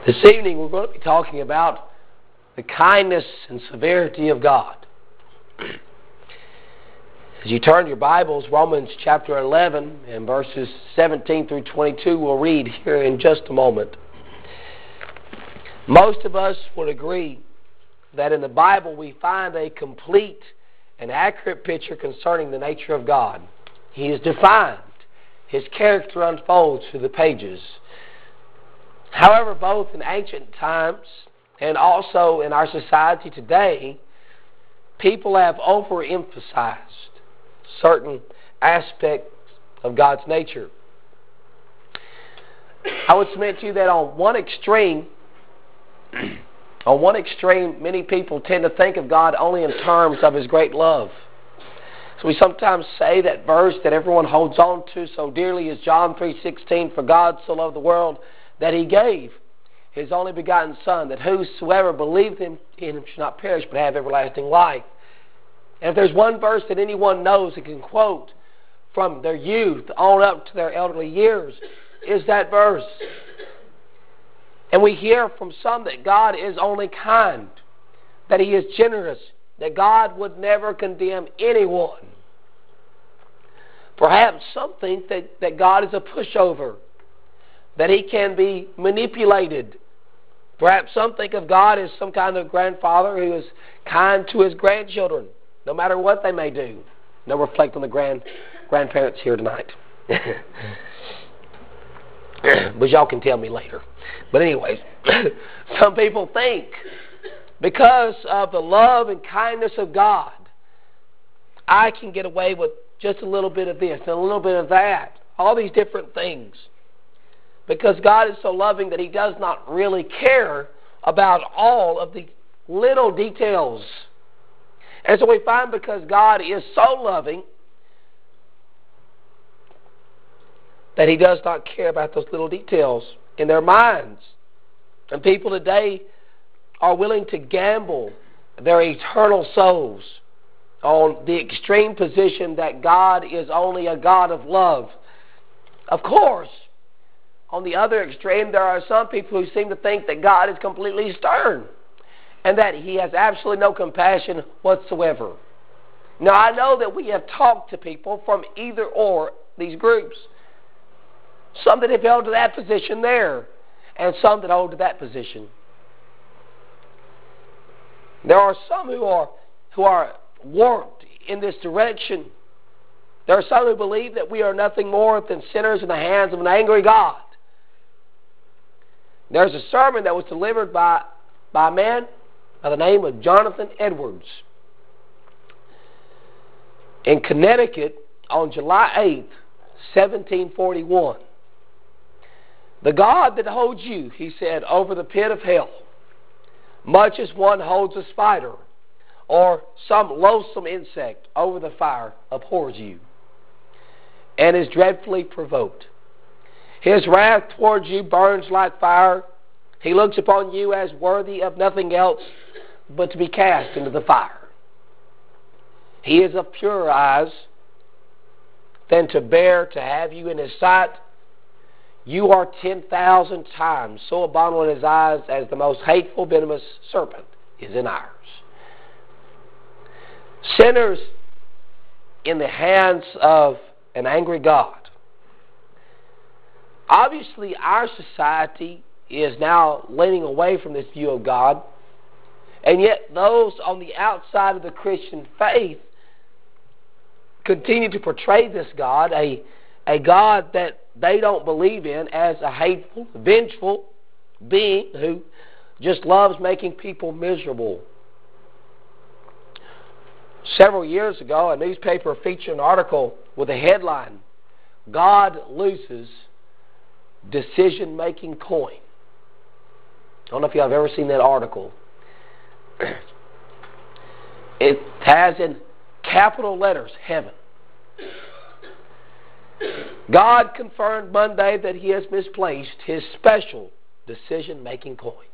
This evening we're going to be talking about the kindness and severity of God. As you turn your Bibles, Romans chapter 11 and verses 17 through 22 we'll read here in just a moment. Most of us would agree that in the Bible we find a complete and accurate picture concerning the nature of God. He is defined. His character unfolds through the pages. However, both in ancient times and also in our society today, people have overemphasized certain aspects of God's nature. I would submit to you that on one extreme, many people tend to think of God only in terms of His great love. So we sometimes say that verse that everyone holds on to so dearly is John 3:16, "For God so loved the world that He gave His only begotten Son, that whosoever believeth in Him should not perish but have everlasting life." And if there's one verse that anyone knows and can quote from their youth on up to their elderly years, is that verse. And we hear from some that God is only kind, that He is generous, that God would never condemn anyone. Perhaps some think that God is a pushover, that He can be manipulated. Perhaps some think of God as some kind of grandfather who is kind to his grandchildren, no matter what they may do. No reflect on the grandparents here tonight. But y'all can tell me later. But anyways, some people think because of the love and kindness of God, I can get away with just a little bit of this and a little bit of that. All these different things. Because God is so loving that He does not really care about all of the little details. And so we find because God is so loving that He does not care about those little details in their minds. And people today are willing to gamble their eternal souls on the extreme position that God is only a God of love. Of course, on the other extreme, there are some people who seem to think that God is completely stern and that He has absolutely no compassion whatsoever. Now, I know that we have talked to people from either or these groups. Some that have held to that position there, and some that hold to that position. There are some who are warped in this direction. There are some who believe that we are nothing more than sinners in the hands of an angry God. There's a sermon that was delivered by a man by the name of Jonathan Edwards in Connecticut on July 8th, 1741. "The God that holds you," he said, "over the pit of hell, much as one holds a spider or some loathsome insect over the fire, abhors you and is dreadfully provoked. His wrath towards you burns like fire. He looks upon you as worthy of nothing else but to be cast into the fire. He is of purer eyes than to bear to have you in His sight. You are 10,000 times so abominable in His eyes as the most hateful, venomous serpent is in ours." Sinners in the hands of an angry God. Obviously, our society is now leaning away from this view of God, and yet those on the outside of the Christian faith continue to portray this God, a God that they don't believe in, as a hateful, vengeful being who just loves making people miserable. Several years ago, a newspaper featured an article with a headline, "God loses decision-making coin." I don't know if you have ever seen that article. It has in capital letters, heaven. "God confirmed Monday that He has misplaced His special decision-making coin.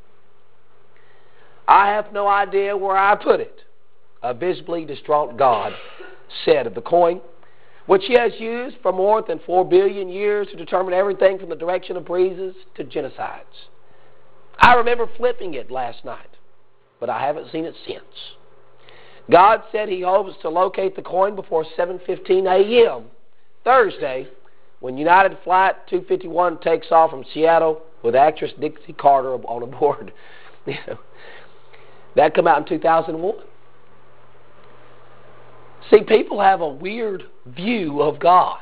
I have no idea where I put it," a visibly distraught God said of the coin, which He has used for more than 4 billion years to determine everything from the direction of breezes to genocides. I remember flipping it last night, but I haven't seen it since. God said He hopes to locate the coin before 7:15 a.m. Thursday, when United Flight 251 takes off from Seattle with actress Dixie Carter on board. That come out in 2001. See, people have a weird view of God.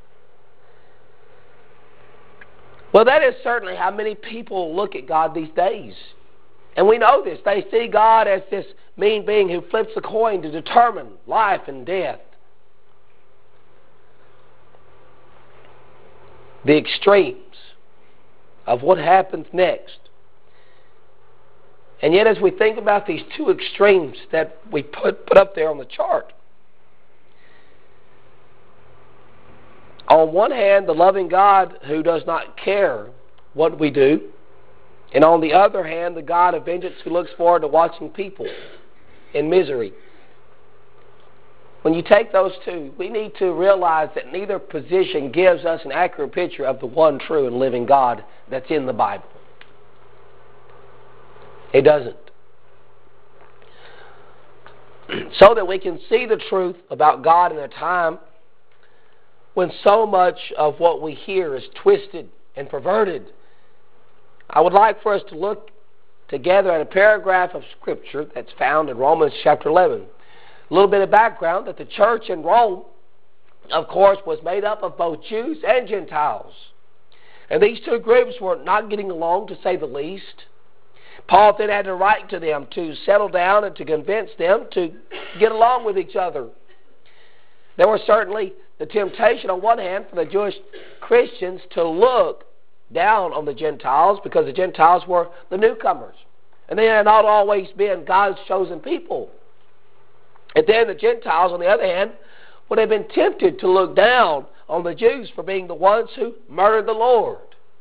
Well, that is certainly how many people look at God these days. And we know this. They see God as this mean being who flips a coin to determine life and death. The extremes of what happens next. And yet as we think about these two extremes that we put up there on the chart, on one hand, the loving God who does not care what we do, and on the other hand, the God of vengeance who looks forward to watching people in misery. When you take those two, we need to realize that neither position gives us an accurate picture of the one true and living God that's in the Bible. It doesn't. So that we can see the truth about God in a time when so much of what we hear is twisted and perverted, I would like for us to look together at a paragraph of Scripture that's found in Romans chapter 11. A little bit of background, that the church in Rome, of course, was made up of both Jews and Gentiles. And these two groups were not getting along, to say the least. Paul then had to write to them to settle down and to convince them to get along with each other. There was certainly the temptation on one hand for the Jewish Christians to look down on the Gentiles, because the Gentiles were the newcomers. And they had not always been God's chosen people. And then the Gentiles, on the other hand, would have been tempted to look down on the Jews for being the ones who murdered the Lord.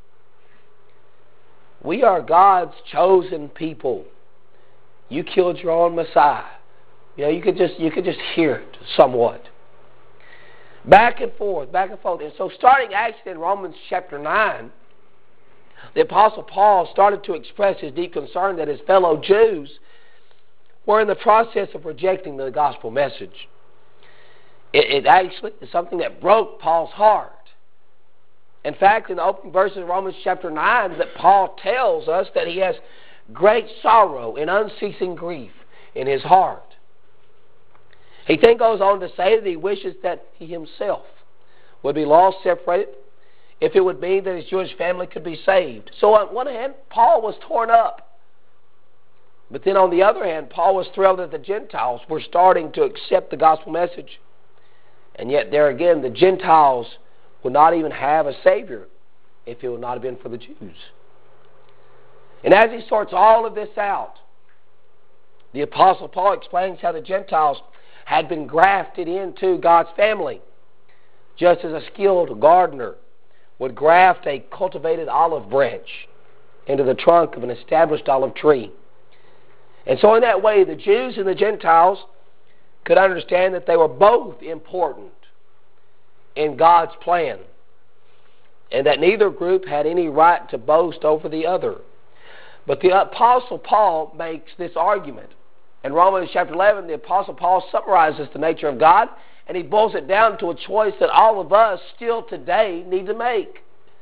We are God's chosen people. You killed your own Messiah. You could just hear it somewhat. Back and forth. And so starting actually in Romans chapter 9, the Apostle Paul started to express his deep concern that his fellow Jews were in the process of rejecting the gospel message. It actually is something that broke Paul's heart. In fact, in the opening verses of Romans chapter 9, that Paul tells us that he has great sorrow and unceasing grief in his heart. He then goes on to say that he wishes that he himself would be lost, separated, if it would mean that his Jewish family could be saved. So on one hand, Paul was torn up. But then on the other hand, Paul was thrilled that the Gentiles were starting to accept the gospel message. And yet there again, the Gentiles would not even have a Savior if it would not have been for the Jews. And as he sorts all of this out, the Apostle Paul explains how the Gentiles had been grafted into God's family, just as a skilled gardener would graft a cultivated olive branch into the trunk of an established olive tree. And so in that way, the Jews and the Gentiles could understand that they were both important in God's plan, and that neither group had any right to boast over the other. But the Apostle Paul makes this argument. In Romans chapter 11, the Apostle Paul summarizes the nature of God, and he boils it down to a choice that all of us still today need to make.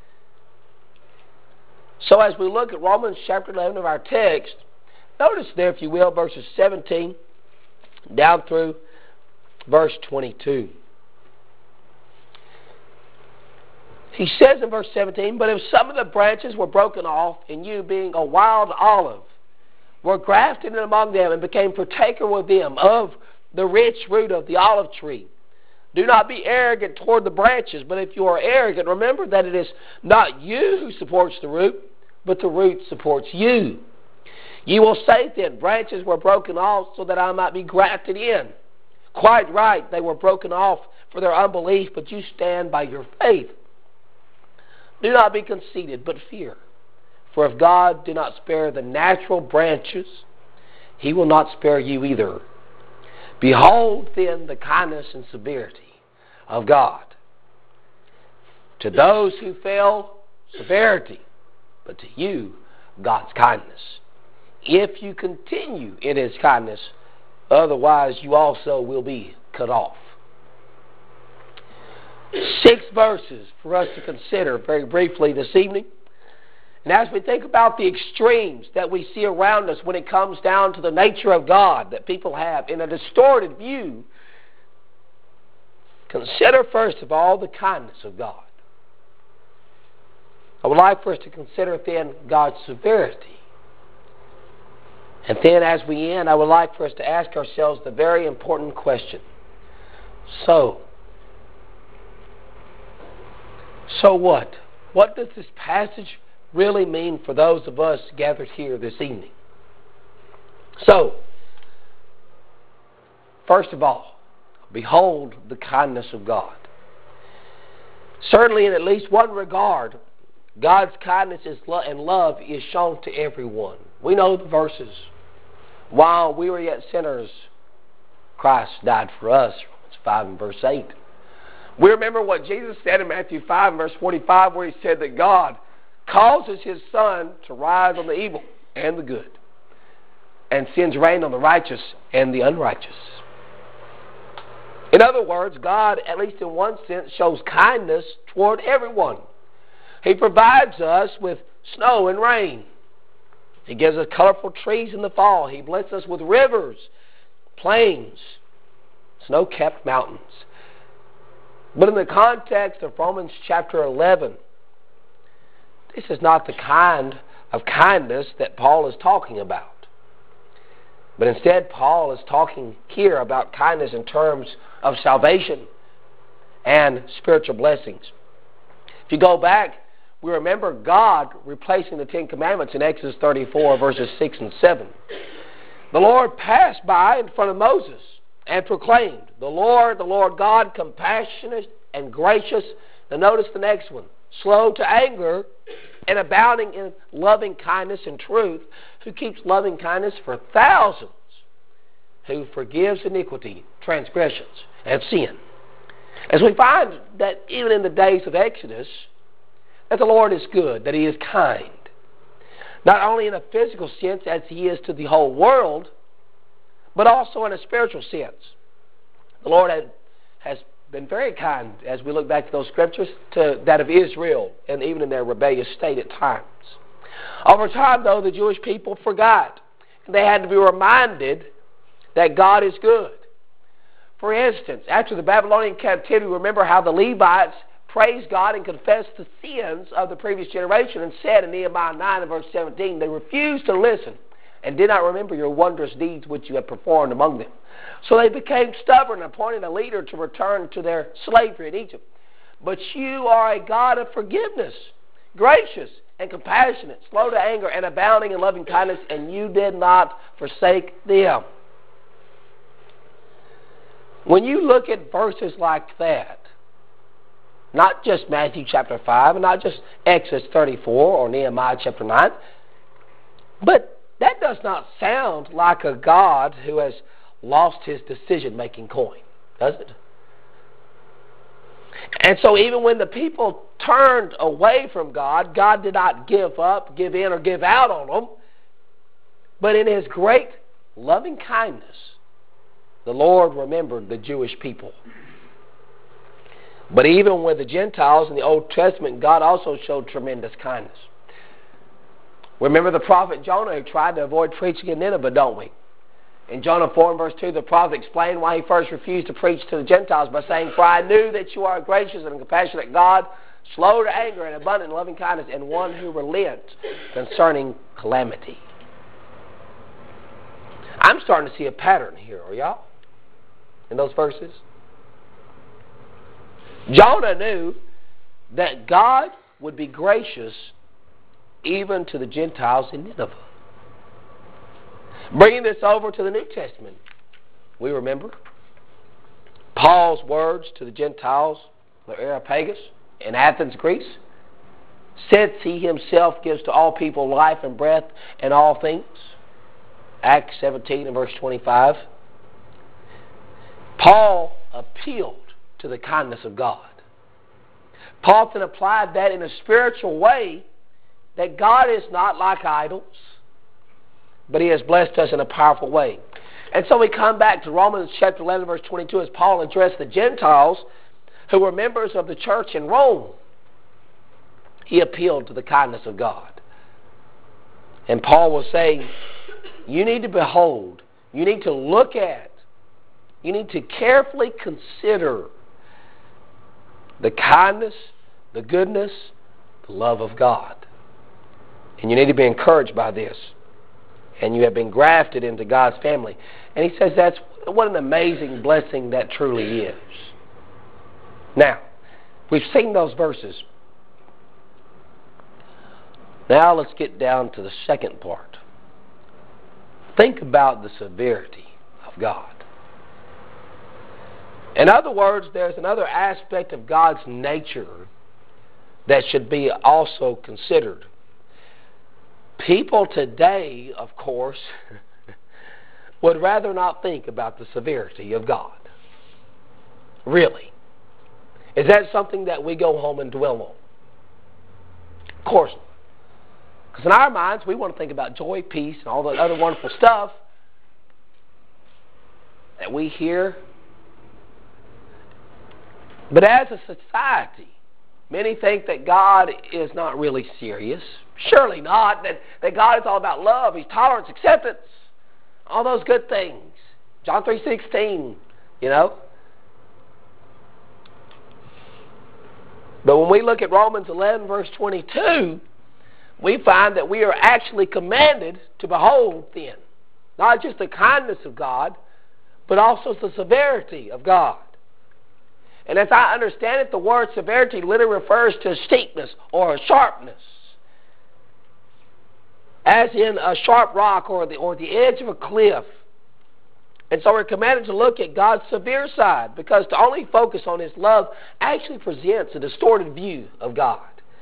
So as we look at Romans chapter 11 of our text, notice there, if you will, verses 17 down through verse 22. He says in verse 17, "But if some of the branches were broken off, and you, being a wild olive, were grafted in among them and became partaker with them of the rich root of the olive tree, do not be arrogant toward the branches. But if you are arrogant, remember that it is not you who supports the root, but the root supports you. You will say then, branches were broken off so that I might be grafted in. Quite right, they were broken off for their unbelief, but you stand by your faith. Do not be conceited, but fear. For if God did not spare the natural branches, He will not spare you either. Behold then the kindness and severity of God. To those who fell, severity, but to you, God's kindness. If you continue in His kindness, otherwise you also will be cut off. 6 verses for us to consider very briefly this evening. And as we think about the extremes that we see around us when it comes down to the nature of God that people have in a distorted view, consider first of all the kindness of God. I would like for us to consider then God's severity. And then as we end, I would like for us to ask ourselves the very important question. So what? What does this passage really mean for those of us gathered here this evening? So, first of all, behold the kindness of God. Certainly in at least one regard, God's kindness and love is shown to everyone. We know the verses. While we were yet sinners, Christ died for us, Romans 5 and verse 8. We remember what Jesus said in Matthew 5 and verse 45, where He said that God causes His sun to rise on the evil and the good, and sends rain on the righteous and the unrighteous. In other words, God, at least in one sense, shows kindness toward everyone. He provides us with snow and rain. He gives us colorful trees in the fall. He blesses us with rivers, plains, snow-capped mountains. But in the context of Romans chapter 11, this is not the kind of kindness that Paul is talking about. But instead, Paul is talking here about kindness in terms of salvation and spiritual blessings. If you go back, we remember God replacing the Ten Commandments in Exodus 34, verses 6 and 7. The Lord passed by in front of Moses and proclaimed, the Lord God, compassionate and gracious. Now notice the next one. Slow to anger and abounding in loving kindness and truth, who keeps loving kindness for thousands, who forgives iniquity, transgressions, and sin. As we find that even in the days of Exodus, that the Lord is good, that He is kind. Not only in a physical sense as He is to the whole world, but also in a spiritual sense. The Lord has been very kind, as we look back to those scriptures, to that of Israel, and even in their rebellious state at times. Over time, though, the Jewish people forgot. They had to be reminded that God is good. For instance, after the Babylonian captivity, remember how the Levites praised God and confessed the sins of the previous generation, and said in Nehemiah 9 and verse 17, they refused to listen and did not remember your wondrous deeds which you have performed among them. So they became stubborn and appointed a leader to return to their slavery in Egypt. But you are a God of forgiveness, gracious and compassionate, slow to anger and abounding in loving kindness, and you did not forsake them. When you look at verses like that, not just Matthew chapter 5 and not just Exodus 34 or Nehemiah chapter 9, but that does not sound like a God who has lost His decision-making coin, does it? And so even when the people turned away from God, God did not give up, give in, or give out on them. But in His great loving kindness, the Lord remembered the Jewish people. But even with the Gentiles in the Old Testament, God also showed tremendous kindness. Remember the prophet Jonah, who tried to avoid preaching in Nineveh, don't we? In Jonah 4 and verse 2, the prophet explained why he first refused to preach to the Gentiles by saying, for I knew that you are a gracious and compassionate God, slow to anger and abundant in loving kindness, and one who relents concerning calamity. I'm starting to see a pattern here, are y'all? In those verses? Jonah knew that God would be gracious even to the Gentiles in Nineveh. Bringing this over to the New Testament, we remember Paul's words to the Gentiles, the Areopagus, in Athens, Greece. Since He Himself gives to all people life and breath and all things. Acts 17 and verse 25. Paul appealed to the kindness of God. Paul then applied that in a spiritual way that God is not like idols, but He has blessed us in a powerful way. And so we come back to Romans chapter 11, verse 22, as Paul addressed the Gentiles who were members of the church in Rome. He appealed to the kindness of God. And Paul was saying, you need to behold, you need to look at, you need to carefully consider the kindness, the goodness, the love of God. And you need to be encouraged by this. And you have been grafted into God's family. And he says that's what an amazing blessing that truly is. Now, we've seen those verses. Now let's get down to the second part. Think about the severity of God. In other words, there's another aspect of God's nature that should be also considered. People today, of course, would rather not think about the severity of God. Really. Is that something that we go home and dwell on? Of course not. Because in our minds, we want to think about joy, peace, and all the other wonderful stuff that we hear. But as a society, many think that God is not really serious. Surely not. That God is all about love, He's tolerance, acceptance, all those good things. John 3:16, you know. But when we look at Romans 11, verse 22, we find that we are actually commanded to behold then, not just the kindness of God, but also the severity of God. And as I understand it, the word severity literally refers to steepness or sharpness, as in a sharp rock or the edge of a cliff. And so we're commanded to look at God's severe side, because to only focus on His love actually presents a distorted view of God.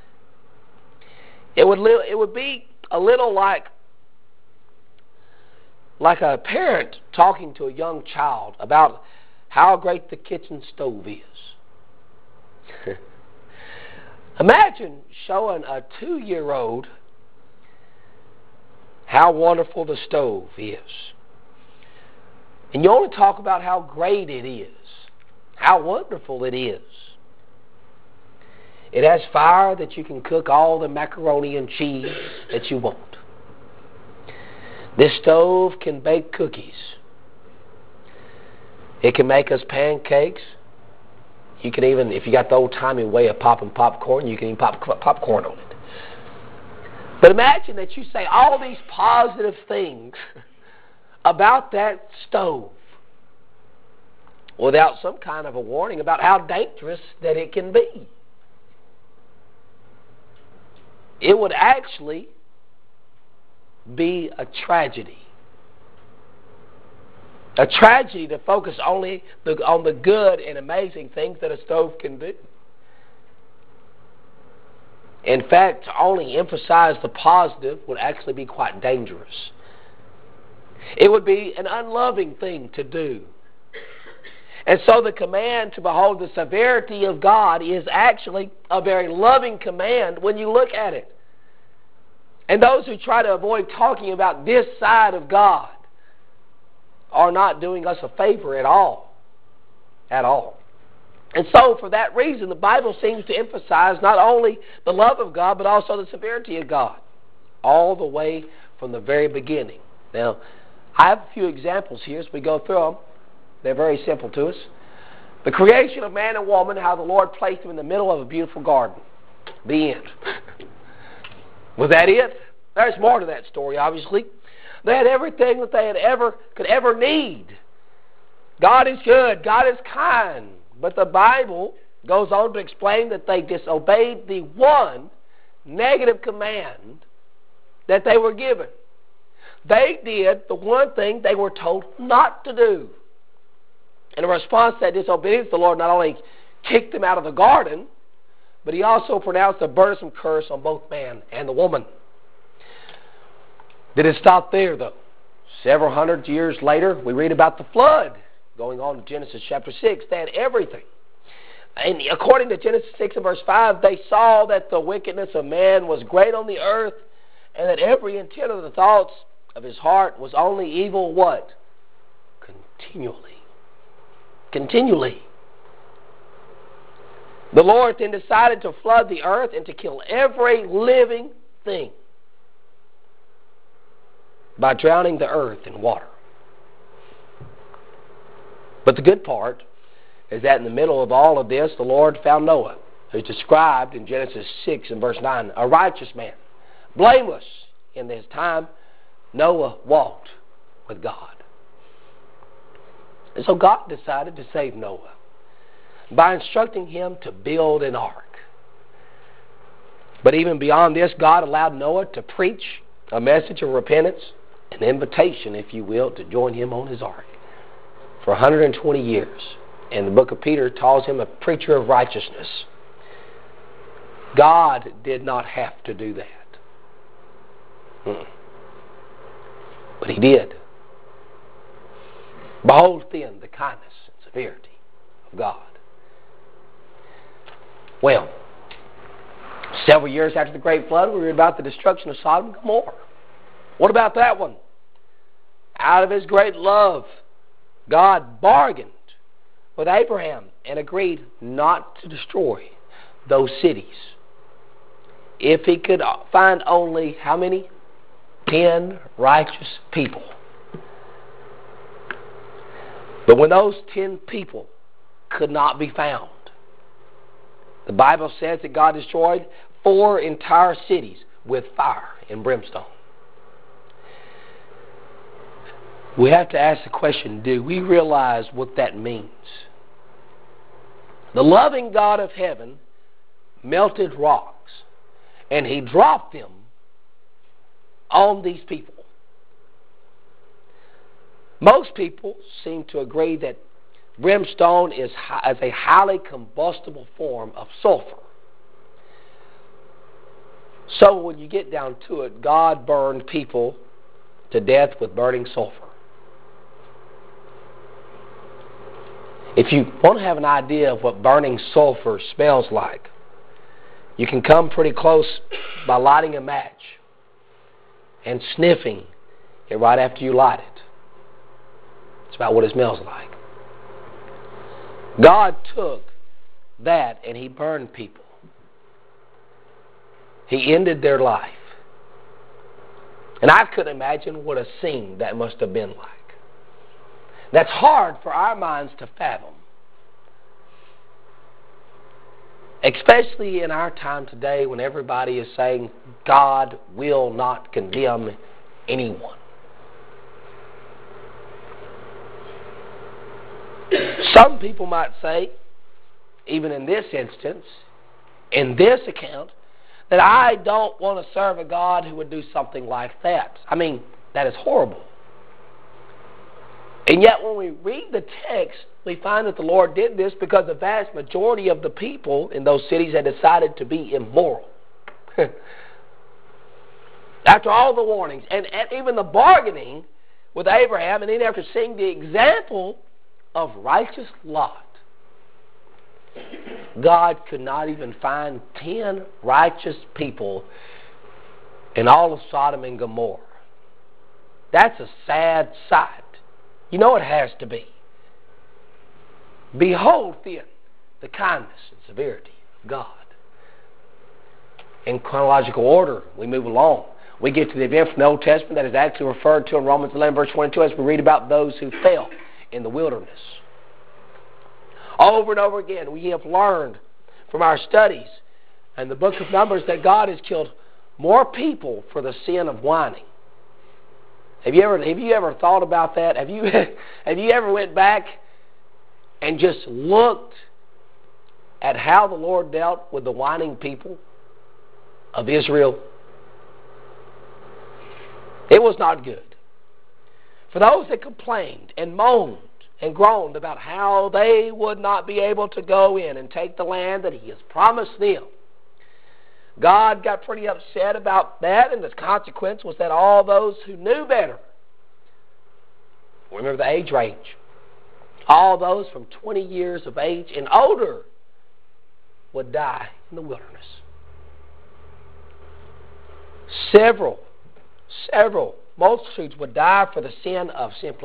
It would be a little like a parent talking to a young child about how great the kitchen stove is. Imagine showing a 2-year-old how wonderful the stove is. And you only talk about how great it is, how wonderful it is. It has fire that you can cook all the macaroni and cheese that you want. This stove can bake cookies. It can make us pancakes. You can even, if you got the old-timey way of popping popcorn, you can even pop popcorn on it. But imagine that you say all these positive things about that stove without some kind of a warning about how dangerous that it can be. It would actually be a tragedy. A tragedy to focus only on the good and amazing things that a stove can do. In fact, to only emphasize the positive would actually be quite dangerous. It would be an unloving thing to do. And so the command to behold the severity of God is actually a very loving command when you look at it. And those who try to avoid talking about this side of God are not doing us a favor at all. At all. And so for that reason, the Bible seems to emphasize not only the love of God, but also the severity of God, all the way from the very beginning. Now, I have a few examples here as we go through them. They're very simple to us. The creation of man and woman, how the Lord placed them in the middle of a beautiful garden. The end. Was that it? There's more to that story, obviously. They had everything that they could ever need. God is good. God is kind. But the Bible goes on to explain that they disobeyed the one negative command that they were given. They did the one thing they were told not to do. In response to that disobedience, the Lord not only kicked them out of the garden, but He also pronounced a burdensome curse on both man and the woman. Did it stop there, though? Several hundred years later, we read about the flood going on in Genesis chapter 6. They had everything. And according to Genesis 6 and verse 5, they saw that the wickedness of man was great on the earth, and that every intent of the thoughts of his heart was only evil, what? Continually. Continually. The Lord then decided to flood the earth and to kill every living thing by drowning the earth in water. But the good part is that in the middle of all of this, the Lord found Noah, who's described in Genesis 6 and verse 9, a righteous man, blameless in his time. Noah walked with God. And so God decided to save Noah by instructing him to build an ark. But even beyond this, God allowed Noah to preach a message of repentance, an invitation, if you will, to join him on his ark for 120 years. And the book of Peter calls him a preacher of righteousness. God did not have to do that. But he did. Behold then the kindness and severity of God. Well, several years after the great flood, we read about the destruction of Sodom and Gomorrah. What about that one? Out of his great love, God bargained with Abraham and agreed not to destroy those cities if he could find only, how many? 10 righteous people. But when those 10 people could not be found, the Bible says that God destroyed 4 entire cities with fire and brimstone. We have to ask the question, do we realize what that means? The loving God of heaven melted rocks, and he dropped them on these people. Most people seem to agree that brimstone is a highly combustible form of sulfur. So when you get down to it, God burned people to death with burning sulfur. If you want to have an idea of what burning sulfur smells like, you can come pretty close by lighting a match and sniffing it right after you light it. It's about what it smells like. God took that and he burned people. He ended their life. And I could imagine what a scene that must have been like. That's hard for our minds to fathom. Especially in our time today when everybody is saying God will not condemn anyone. Some people might say, even in this instance, in this account, that I don't want to serve a God who would do something like that. I mean, that is horrible. And yet when we read the text, we find that the Lord did this because the vast majority of the people in those cities had decided to be immoral. After all the warnings and even the bargaining with Abraham, and then after seeing the example of righteous Lot, God could not even find 10 righteous people in all of Sodom and Gomorrah. That's a sad sight. You know it has to be. Behold then the kindness and severity of God. In chronological order, we move along. We get to the event from the Old Testament that is actually referred to in Romans 11 verse 22 as we read about those who fell in the wilderness. Over and over again, we have learned from our studies and the book of Numbers that God has killed more people for the sin of whining. Have you ever thought about that? Have you ever went back and just looked at how the Lord dealt with the whining people of Israel? It was not good. For those that complained and moaned and groaned about how they would not be able to go in and take the land that he has promised them, God got pretty upset about that, and the consequence was that all those who knew better, remember the age range, all those from 20 years of age and older would die in the wilderness. Several multitudes would die for the sin of simply